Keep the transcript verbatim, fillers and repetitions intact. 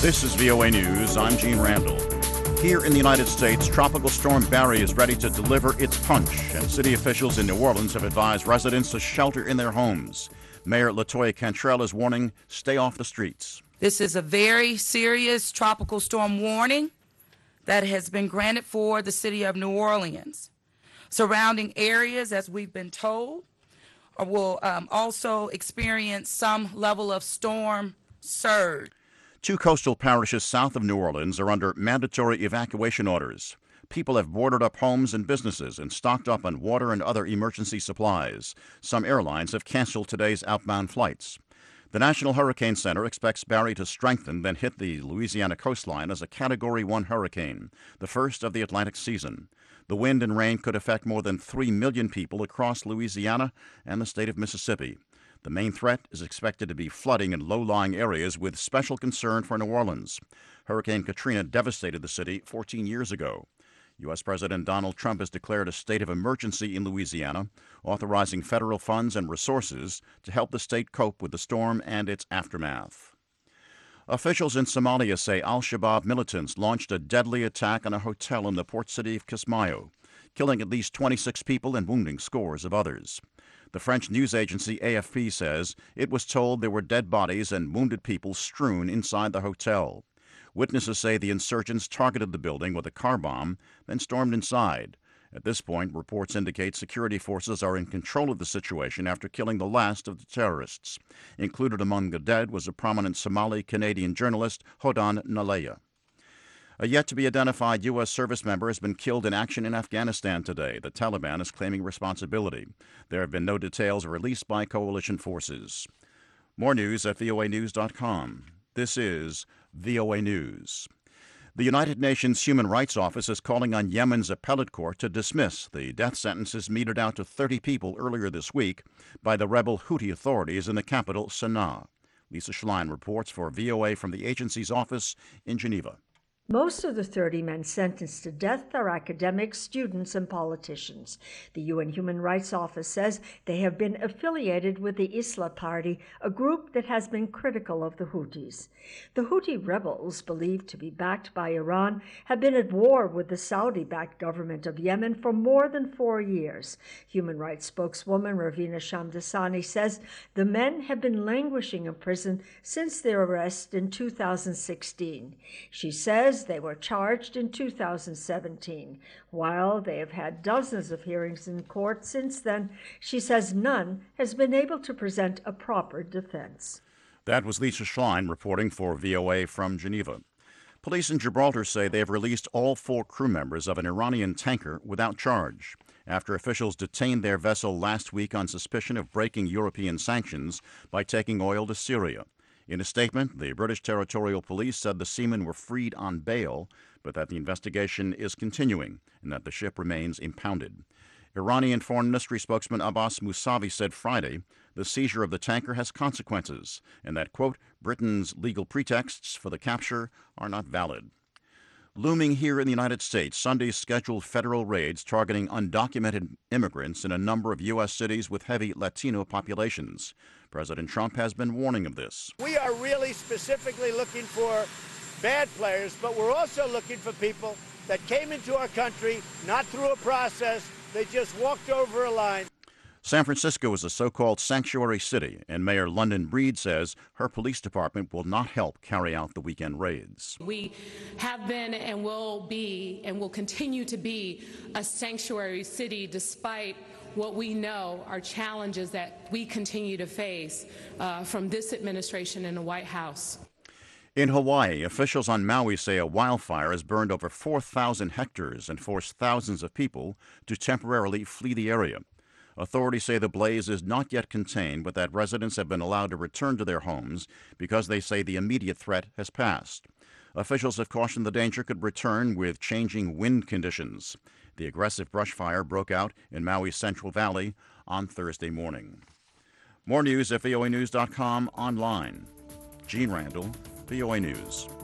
This is V O A News. I'm Gene Randall. Here in the United States, Tropical Storm Barry is ready to deliver its punch, and city officials in New Orleans have advised residents to shelter in their homes. Mayor LaToya Cantrell is warning, stay off the streets. This is a very serious tropical storm warning that has been granted for the city of New Orleans. Surrounding areas, as we've been told, will um, also experience some level of storm surge. Two coastal parishes south of New Orleans are under mandatory evacuation orders. People have boarded up homes and businesses and stocked up on water and other emergency supplies. Some airlines have canceled today's outbound flights. The National Hurricane Center expects Barry to strengthen, then hit the Louisiana coastline as a Category one hurricane, the first of the Atlantic season. The wind and rain could affect more than three million people across Louisiana and the state of Mississippi. The main threat is expected to be flooding in low-lying areas with special concern for New Orleans. Hurricane Katrina devastated the city fourteen years ago. U S. President Donald Trump has declared a state of emergency in Louisiana, authorizing federal funds and resources to help the state cope with the storm and its aftermath. Officials in Somalia say al-Shabaab militants launched a deadly attack on a hotel in the port city of Kismayo, killing at least twenty-six people and wounding scores of others. The French news agency A F P says it was told there were dead bodies and wounded people strewn inside the hotel. Witnesses say the insurgents targeted the building with a car bomb, then stormed inside. At this point, reports indicate security forces are in control of the situation after killing the last of the terrorists. Included among the dead was a prominent Somali-Canadian journalist, Hodan Nalaya. A yet-to-be-identified U S service member has been killed in action in Afghanistan today. The Taliban is claiming responsibility. There have been no details released by coalition forces. More news at V O A news dot com. This is V O A News. The United Nations Human Rights Office is calling on Yemen's appellate court to dismiss the death sentences meted out to thirty people earlier this week by the rebel Houthi authorities in the capital, Sana'a. Lisa Schlein reports for V O A from the agency's office in Geneva. Most of the thirty men sentenced to death are academics, students, and politicians. The U N Human Rights Office says they have been affiliated with the Islah Party, a group that has been critical of the Houthis. The Houthi rebels, believed to be backed by Iran, have been at war with the Saudi-backed government of Yemen for more than four years. Human rights spokeswoman Ravina Shamdasani says the men have been languishing in prison since their arrest in two thousand sixteen. She says they were charged in two thousand seventeen. While they have had dozens of hearings in court since then, she says none has been able to present a proper defense. That was Lisa Schlein reporting for V O A from Geneva. Police in Gibraltar say they have released all four crew members of an Iranian tanker without charge after officials detained their vessel last week on suspicion of breaking European sanctions by taking oil to Syria. In a statement, the British Territorial Police said the seamen were freed on bail, but that the investigation is continuing and that the ship remains impounded. Iranian Foreign Ministry spokesman Abbas Mousavi said Friday the seizure of the tanker has consequences and that, quote, Britain's legal pretexts for the capture are not valid. Looming here in the United States, Sunday's scheduled federal raids targeting undocumented immigrants in a number of U S cities with heavy Latino populations. President Trump has been warning of this. We are really specifically looking for bad players, but we're also looking for people that came into our country not through a process. They just walked over a line. San Francisco is a so-called sanctuary city, and Mayor London Breed says her police department will not help carry out the weekend raids. We have been and will be and will continue to be a sanctuary city despite what we know are challenges that we continue to face uh, from this administration in the White House. In Hawaii, officials on Maui say a wildfire has burned over four thousand hectares and forced thousands of people to temporarily flee the area. Authorities say the blaze is not yet contained, but that residents have been allowed to return to their homes because they say the immediate threat has passed. Officials have cautioned the danger could return with changing wind conditions. The aggressive brush fire broke out in Maui's Central Valley on Thursday morning. More news at V O A news dot com online. Gene Randall, V O A News.